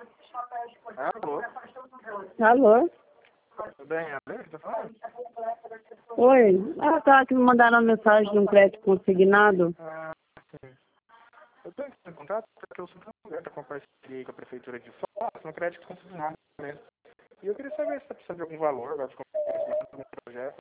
Alô? Alô? Tudo bem? Alô? Tá falando? Oi. Ah, tá. Que me mandaram uma mensagem de um crédito consignado. Ah, sim. Eu tô entrando em contato porque eu sou aberto com a parceria com a Prefeitura de Foz, no crédito consignado mesmo. E eu queria saber se tá precisando de algum valor, agora de algum projeto.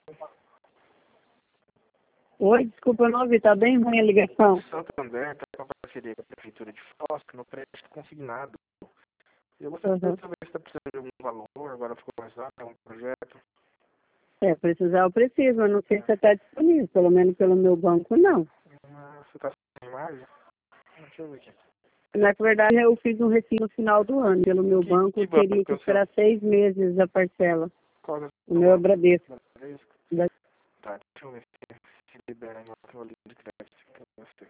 Oi, desculpa, eu não ouvi. Tá bem ruim a ligação. Santander tá com a parceria com a Prefeitura de Foz, no crédito consignado. E eu gostaria Uhum. de saber se tá precisando de algum valor, agora ficou mais rápido, algum projeto. Precisar eu preciso, mas não sei se está disponível. Pelo menos pelo meu banco, não. Você tá sem imagem? Deixa eu ver aqui. Na verdade, eu fiz um recibo no final do ano. Pelo meu banco, eu Que banco teria que que é o seu? esperar 6 meses a parcela. Qual é o O seu meu é banco? Bradesco. Bradesco? Da- Tá, deixa eu ver se libera aí uma linha de crédito pra você.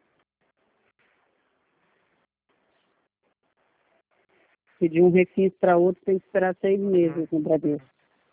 De um refis para outro, tem que esperar 6 meses no Bradesco.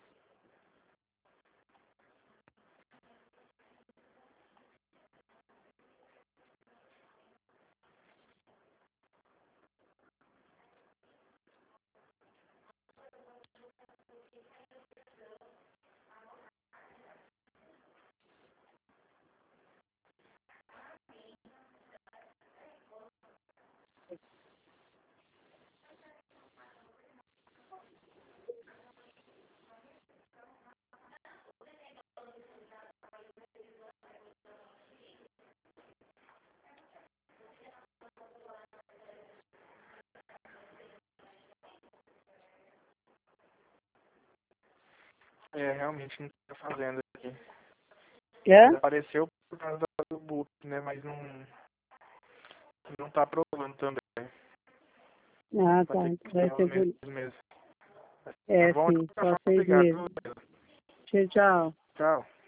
É, realmente não tá fazendo aqui. É? Apareceu por causa do book, né? Mas não tá aprovando também. Ah, Vai tá. ter que Vai esperar ser uns por... meses mesmo. Tá É, bom, de sim. qualquer Só forma, 6 obrigado. meses. Tchau, tchau. Tchau.